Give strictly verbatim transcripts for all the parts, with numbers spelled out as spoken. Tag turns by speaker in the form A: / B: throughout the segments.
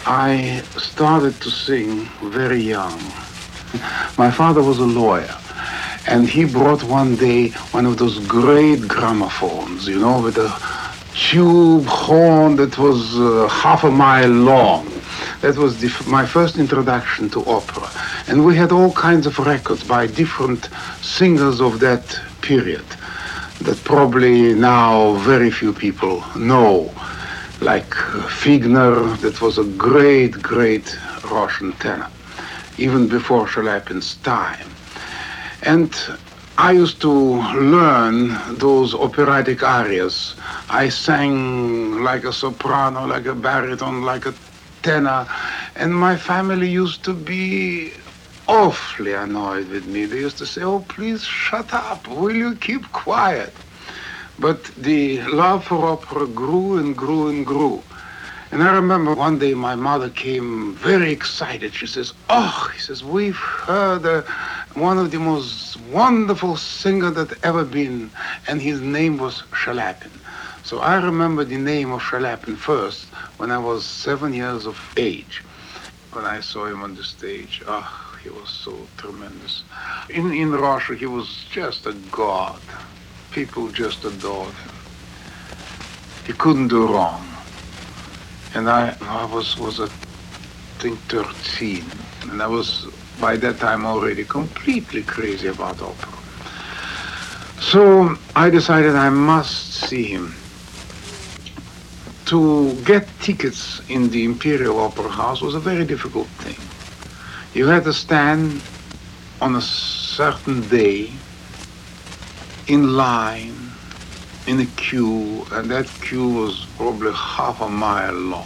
A: I started to sing very young. My father was a lawyer, and he brought one day one of those great gramophones, you know, with a tube horn that was uh, half a mile long. That was the, my first introduction to opera. And we had all kinds of records by different singers of that period that probably now very few people know, like Figner, that was a great, great Russian tenor, even before Shaliapin's time. And I used to learn those operatic arias. I sang like a soprano, like a baritone, like a tenor, and my family used to be awfully annoyed with me. They used to say, "Oh, please shut up, will you keep quiet?" But the love for opera grew and grew and grew. And I remember one day my mother came very excited. She says, "Oh," he says, "we've heard uh, one of the most wonderful singers that ever been, and his name was Shaliapin." So I remember the name of Shaliapin first when I was seven years of age. When I saw him on the stage, oh, he was so tremendous. In, in Russia, he was just a god. People just adored him. He couldn't do wrong. And I, I was, was I think, thirteen. And I was, by that time, already completely crazy about opera. So I decided I must see him. To get tickets in the Imperial Opera House was a very difficult thing. You had to stand on a certain day in line, in a queue, and that queue was probably half a mile long.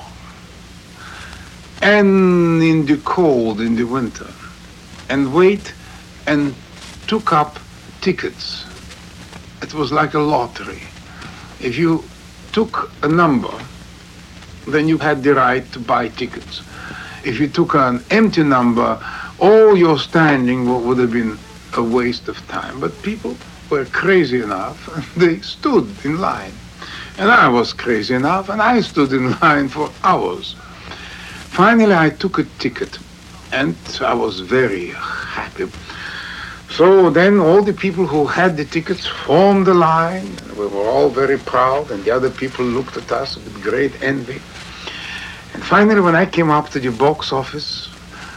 A: And in the cold, in the winter, and wait and took up tickets. It was like a lottery. If you took a number, then you had the right to buy tickets. If you took an empty number, all your standing would have been a waste of time. But people were crazy enough, and they stood in line. And I was crazy enough, and I stood in line for hours. Finally, I took a ticket, and I was very happy. So then all the people who had the tickets formed a line, and we were all very proud, and the other people looked at us with great envy. And finally, when I came up to the box office,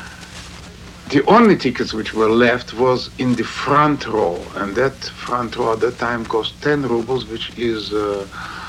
A: the only tickets which were left was in the front row, and that front row at that time cost ten rubles, which is uh,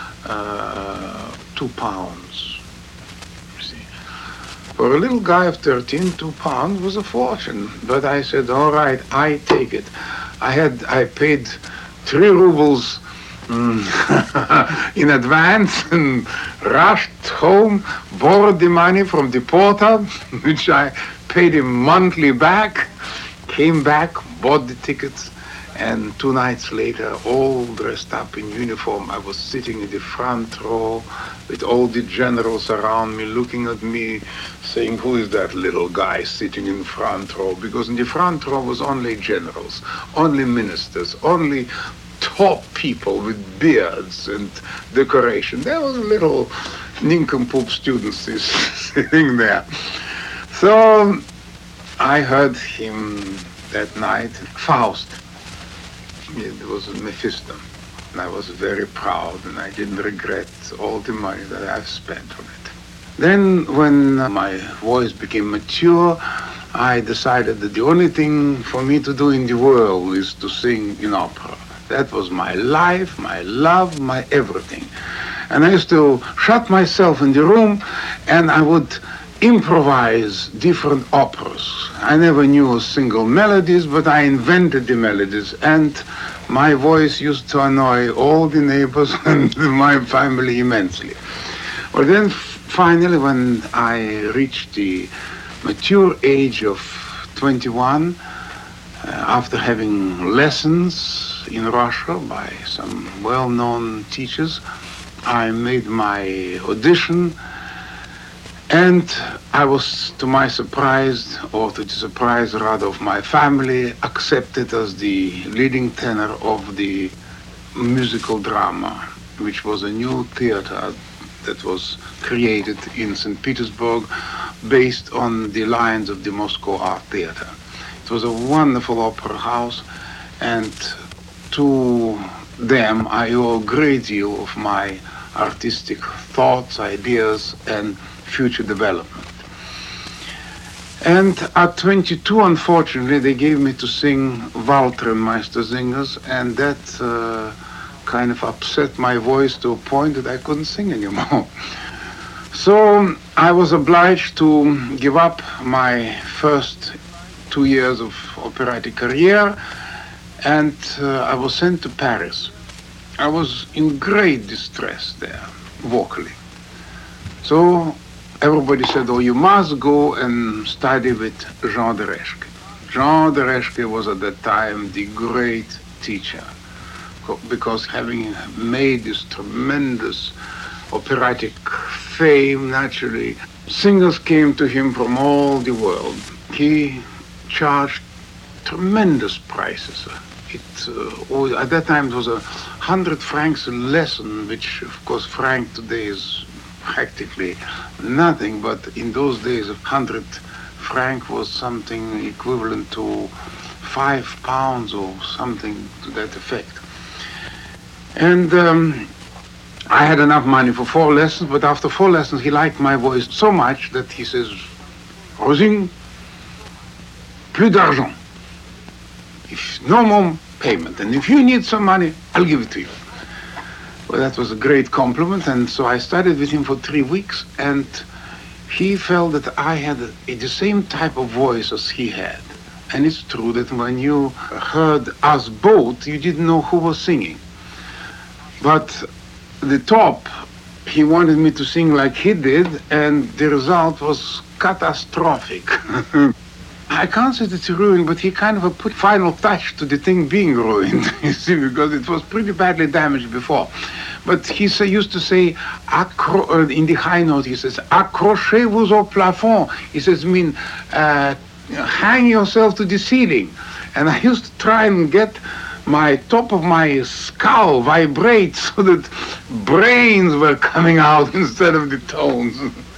A: uh, two pounds. You see, for a little guy of thirteen, two pounds was a fortune. But I said, "All right, I take it." I had I paid three rubles mm, in advance and rushed home, borrowed the money from the porter, which I paid him monthly back, came back, bought the tickets, and two nights later, all dressed up in uniform, I was sitting in the front row with all the generals around me, looking at me, saying, "Who is that little guy sitting in front row?" Because in the front row was only generals, only ministers, only top people with beards and decoration. There was a little nincompoop students sitting there. So I heard him that night, Faust. It was Mephisto. And I was very proud, and I didn't regret all the money that I've spent on it. Then when my voice became mature, I decided that the only thing for me to do in the world is to sing in opera. That was my life, my love, my everything. And I used to shut myself in the room, and I would improvise different operas. I never knew a single melodies, but I invented the melodies, and my voice used to annoy all the neighbors and my family immensely. Well, then finally, when I reached the mature age of twenty-one, uh, after having lessons in Russia by some well-known teachers, I made my audition. And I was, to my surprise, or to the surprise rather of my family, accepted as the leading tenor of the musical drama, which was a new theater that was created in Saint Petersburg based on the lines of the Moscow Art Theater. It was a wonderful opera house, and to them I owe a great deal of my artistic thoughts, ideas, and future development. And at twenty-two, unfortunately, they gave me to sing Walter and Meistersingers, and that uh, kind of upset my voice to a point that I couldn't sing anymore. So I was obliged to give up my first two years of operatic career, and uh, I was sent to Paris. I was in great distress there, vocally. So everybody said, oh, you must go and study with Jean Dereshke. Jean Dereshke was at that time the great teacher, because having made this tremendous operatic fame, naturally, singers came to him from all the world. He charged tremendous prices. It, uh, at that time, it was a hundred francs a lesson, which, of course, franc today is practically nothing, but in those days, a hundred franc was something equivalent to five pounds or something to that effect. And um, I had enough money for four lessons, but after four lessons, he liked my voice so much that he says, Rosing, plus d'argent. If no more payment, and if you need some money, I'll give it to you. Well, that was a great compliment, and so I studied with him for three weeks, and he felt that I had a, the same type of voice as he had. And it's true that when you heard us both, you didn't know who was singing. But the top, he wanted me to sing like he did, and the result was catastrophic. I can't say it's ruined, but he kind of put final touch to the thing being ruined, you see, because it was pretty badly damaged before. But he say, used to say, accro- in the high note, he says, accrochez-vous au plafond. He says, mean, uh, hang yourself to the ceiling. And I used to try and get my top of my skull vibrate so that brains were coming out instead of the tones.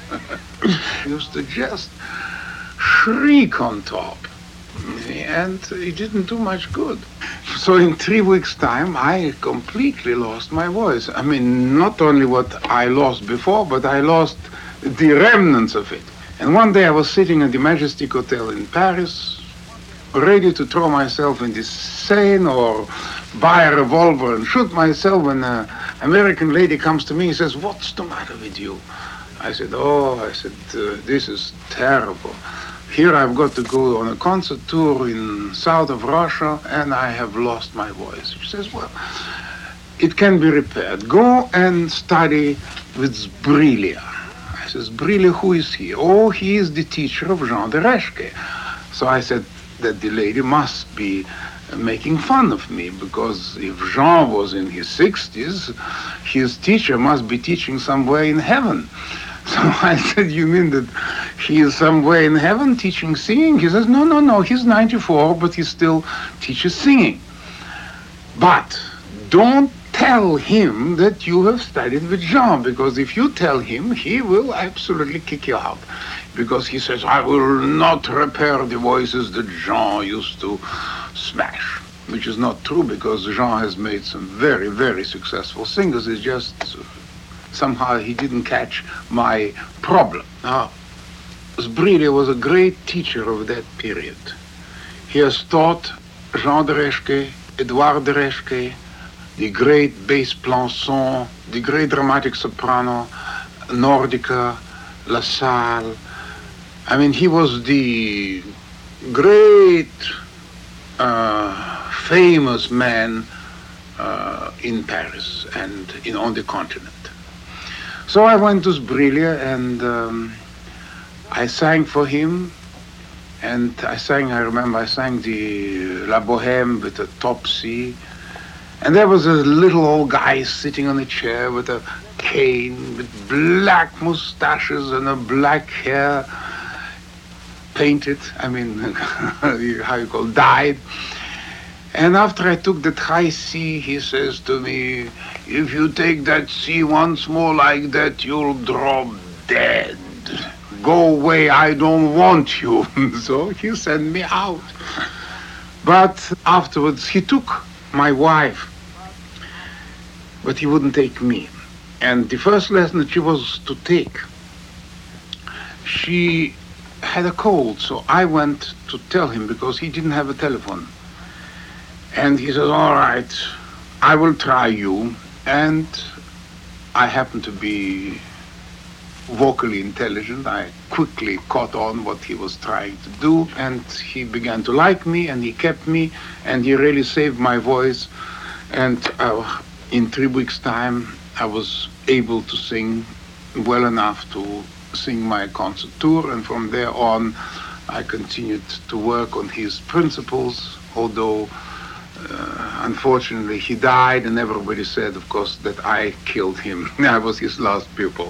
A: I used to just shriek on top, and it didn't do much good. So in three weeks' time, I completely lost my voice. I mean, not only what I lost before, but I lost the remnants of it. And one day I was sitting at the Majestic Hotel in Paris, ready to throw myself in the Seine or buy a revolver and shoot myself, when an American lady comes to me and says, what's the matter with you? I said, oh, I said, uh, this is terrible. Here I've got to go on a concert tour in south of Russia, and I have lost my voice. She says, well, it can be repaired. Go and study with Zbrilia. I says, Zbrilia, who is he? Oh, he is the teacher of Jean Dereshke. So I said that the lady must be making fun of me, because if Jean was in his sixties, his teacher must be teaching somewhere in heaven. So I said, you mean that he is somewhere in heaven teaching singing? He says, no, no, no, he's ninety-four, but he still teaches singing. But don't tell him that you have studied with Jean, because if you tell him, he will absolutely kick you out. Because he says, I will not repair the voices that Jean used to smash. Which is not true, because Jean has made some very, very successful singers. It's just somehow he didn't catch my problem. Now, Zbrilia was a great teacher of that period. He has taught Jean Dereshke, Edouard Dereshke, the great bass Plançon, the great dramatic soprano, Nordica, La Salle. I mean, he was the great, uh, famous man uh, in Paris and in, on the continent. So I went to Zbrilia, and um, I sang for him, and I sang, I remember I sang the La Bohème with a top C, and there was a little old guy sitting on a chair with a cane, with black mustaches and a black hair, painted, I mean, how you call, dyed. And after I took that high C, he says to me, if you take that C once more like that, you'll drop dead. Go away, I don't want you. So he sent me out. But afterwards, he took my wife, but he wouldn't take me. And the first lesson that she was to take, she had a cold, so I went to tell him because he didn't have a telephone. And he says, all right, I will try you. And I happened to be vocally intelligent. I quickly caught on what he was trying to do, and he began to like me, and he kept me, and he really saved my voice. And uh, in three weeks' time, I was able to sing well enough to sing my concert tour, and from there on, I continued to work on his principles, although uh, unfortunately he died, and everybody said, of course, that I killed him. I was his last pupil.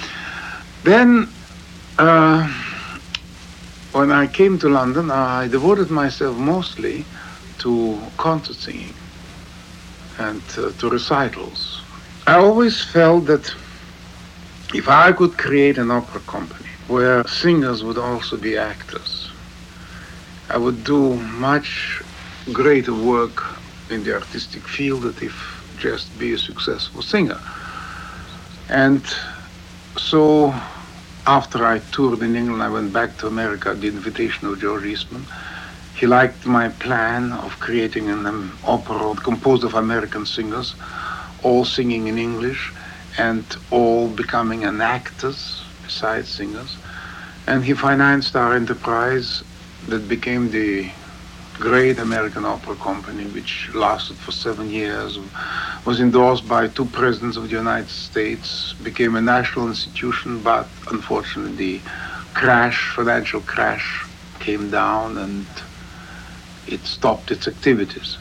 A: Then, uh, when I came to London, I devoted myself mostly to concert singing and uh, to recitals. I always felt that if I could create an opera company where singers would also be actors, I would do much greater work in the artistic field than if just be a successful singer. And so after I toured in England, I went back to America at the invitation of George Eastman. He liked my plan of creating an um, opera composed of American singers, all singing in English, and all becoming an actors besides singers. And he financed our enterprise that became the great American Opera Company, which lasted for seven years, was endorsed by two presidents of the United States, became a national institution, but unfortunately the crash, financial crash, came down and it stopped its activities.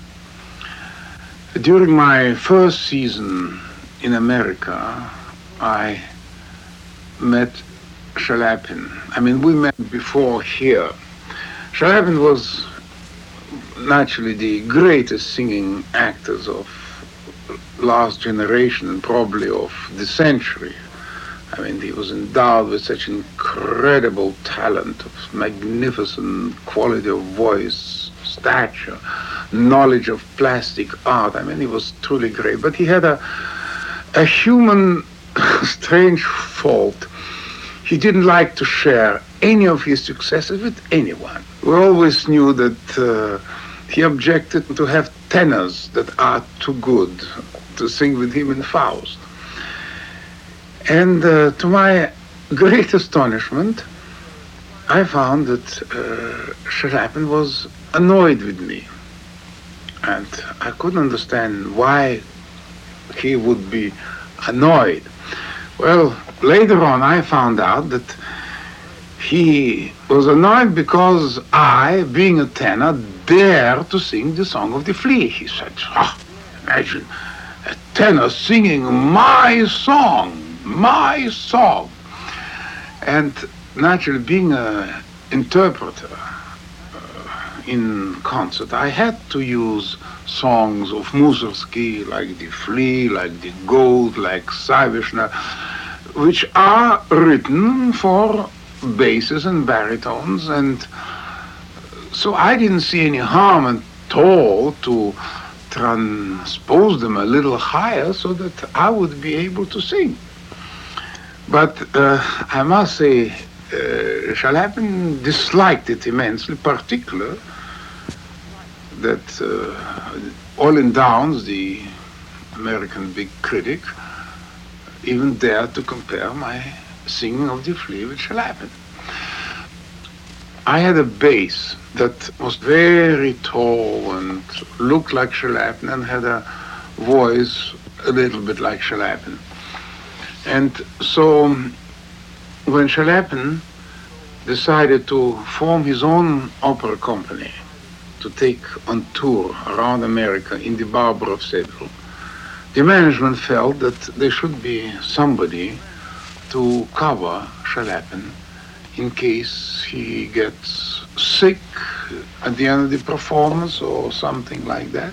A: During my first season in America, I met Shalapin. I mean, we met before here. Shalapin was naturally the greatest singing actors of last generation and probably of the century. I mean, he was endowed with such incredible talent, of magnificent quality of voice, stature, knowledge of plastic art. I mean, he was truly great. But he had a, a human strange fault. He didn't like to share any of his successes with anyone. We always knew that uh, he objected to have tenors that are too good to sing with him in Faust. And uh, to my great astonishment, I found that uh, Shalapin was annoyed with me. And I couldn't understand why he would be annoyed. Well, later on I found out that he was annoyed because I, being a tenor, dared to sing the Song of the Flea. He said, oh, imagine a tenor singing my song, my song. And naturally, being an interpreter uh, in concert, I had to use songs of Mussorgsky, like the Flea, like the Gold, like Savishna, which are written for basses and baritones, and so I didn't see any harm at all to transpose them a little higher so that I would be able to sing. But uh, I must say, uh, Shalapin disliked it immensely, particularly that uh, Olin Downs, the American big critic, even dared to compare my singing of the Flea with Shalapin. I had a bass that was very tall and looked like Shalapin and had a voice a little bit like Shalapin. And so when Shalapin decided to form his own opera company to take on tour around America in the Barber of Seville, the management felt that there should be somebody to cover Shalapin in case he gets sick at the end of the performance or something like that.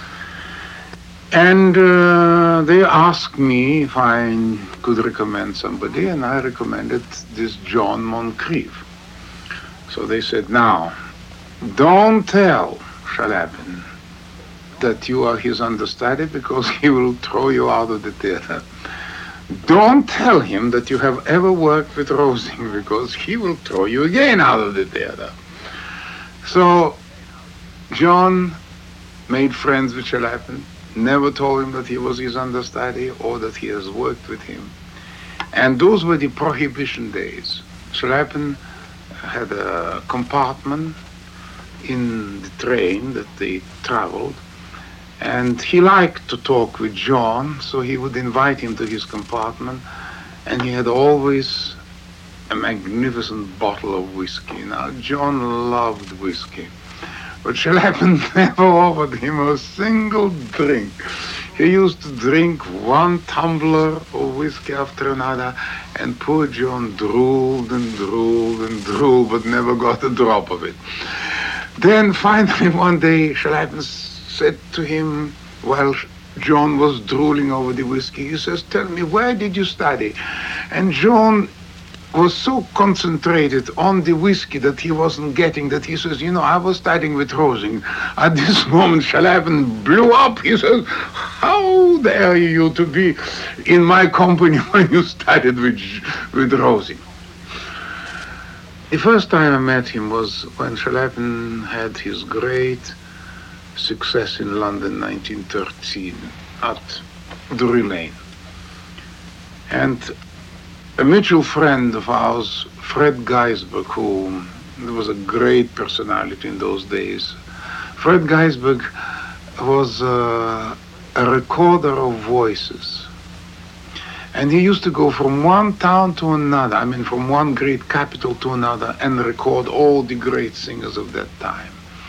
A: And uh, they asked me if I could recommend somebody, and I recommended this John Moncrief. So they said, now, don't tell Chaliapin that you are his understudy, because he will throw you out of the theater. Don't tell him that you have ever worked with Rosing, because he will throw you again out of the theater. So John made friends with Chaliapin, never told him that he was his understudy or that he has worked with him. And those were the prohibition days. Chaliapin had a compartment in the train that they traveled, and he liked to talk with John, so he would invite him to his compartment, and he had always a magnificent bottle of whiskey. Now, John loved whiskey, but Chaliapin never offered him a single drink. He used to drink one tumbler of whiskey after another, and poor John drooled and drooled and drooled, but never got a drop of it. Then finally one day, Chaliapin said to him, while John was drooling over the whiskey, he says, tell me, where did you study? And John was so concentrated on the whiskey that he wasn't getting that. He says, you know, I was studying with Rosing. At this moment, Chaliapin blew up. He says, how dare you to be in my company when you studied with, with Rosing? The first time I met him was when Chaliapin had his great success in London, nineteen thirteen, at Drury Lane. And a mutual friend of ours, Fred Geisberg, who was a great personality in those days. Fred Geisberg was uh, a recorder of voices. And he used to go from one town to another, I mean from one great capital to another, and record all the great singers of that time.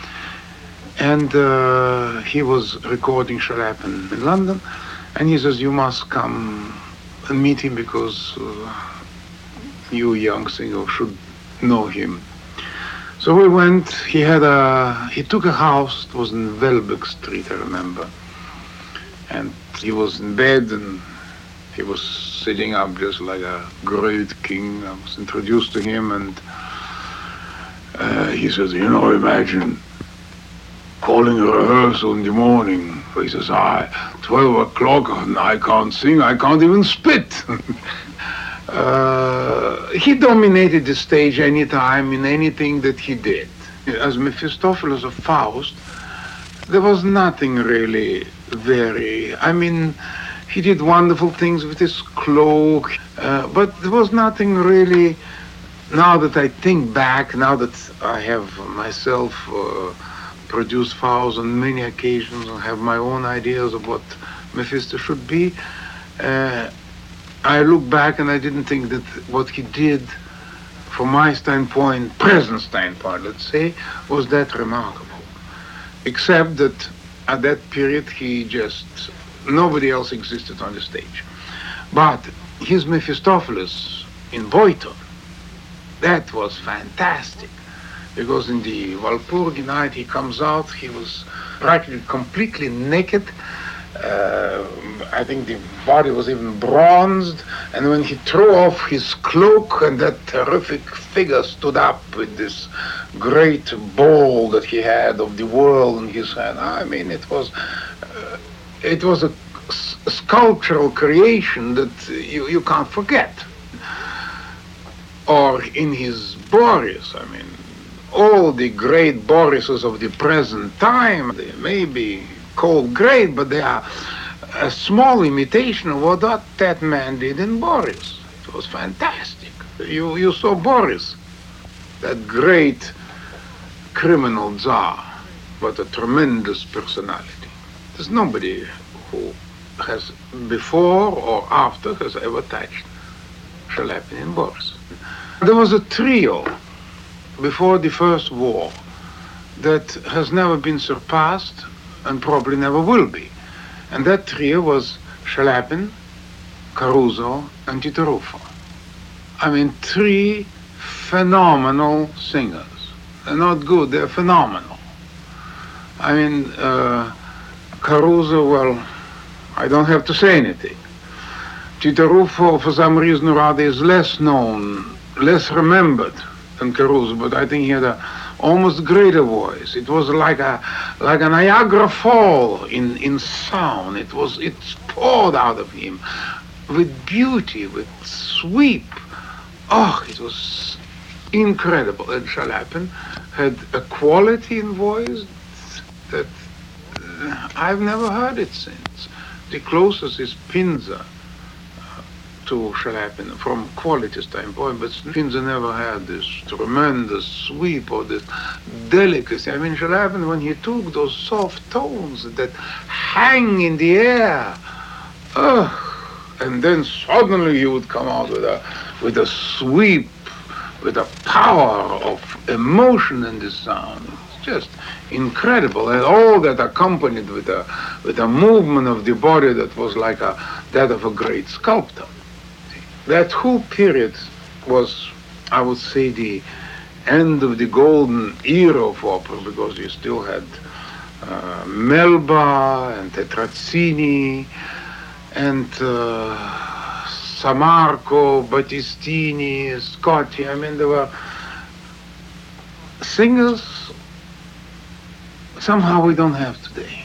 A: And uh, he was recording Chaliapin in London, and he says, you must come and meet him, because uh, you young singer should know him. So we went. He had a, he took a house. It was in Welbeck Street, I remember. And he was in bed, and he was sitting up just like a great king. I was introduced to him, and uh, he says, you know, imagine calling a rehearsal in the morning. He says, I, twelve o'clock, and I can't sing, I can't even spit. uh, he dominated the stage anytime in anything that he did. As Mephistopheles of Faust, there was nothing really very, I mean, he did wonderful things with his cloak, uh, but there was nothing really, now that I think back, now that I have myself uh, produced Faust on many occasions and have my own ideas of what Mephisto should be, uh, I look back and I didn't think that what he did, from my standpoint, present standpoint, let's say, was that remarkable. Except that at that period he just, nobody else existed on the stage. But his Mephistopheles in Boyton, that was fantastic. Because in the Walpurgi night he comes out, he was practically completely naked. Uh, I think the body was even bronzed, and when he threw off his cloak and that terrific figure stood up with this great ball that he had of the world in his hand, I mean, it was uh, it was a, a sculptural creation that you, you can't forget. Or in his Boreas, I mean, all the great Borises of the present time, they may be called great, but they are a small imitation of what that, that man did in Boreas. It was fantastic. You, you saw Boris, that great criminal czar, but a tremendous personality. There's nobody who has, before or after, has ever touched Chaliapin in Boris. There was a trio before the First War that has never been surpassed and probably never will be. And that trio was Chaliapin, Caruso, and Tito Ruffo. I mean, three phenomenal singers. They're not good, they're phenomenal. I mean, uh, Caruso, well, I don't have to say anything. Tito Ruffo, for some reason or other, is less known, less remembered than Caruso, but I think he had a almost greater voice. It was like a like a Niagara Fall in, in sound. It was it poured out of him with beauty, with sweep. Oh, it was incredible. And Chalappin had a quality in voice that uh, I've never heard it since. The closest is Pinza uh, to Chalappin from quality standpoint, but Pinza never had this tremendous sweep or this delicacy. I mean, Chalappin, when he took those soft tones that hang in the air, oh, and then suddenly he would come out with a with a sweep, with a power of emotion in the sound. It's just incredible, and all that accompanied with a with a movement of the body that was like a that of a great sculptor. That whole period was, I would say, the end of the golden era of opera, because you still had uh, Melba and Tetrazzini and uh, Sammarco, Battistini, Scotti. I mean, there were singers somehow we don't have today.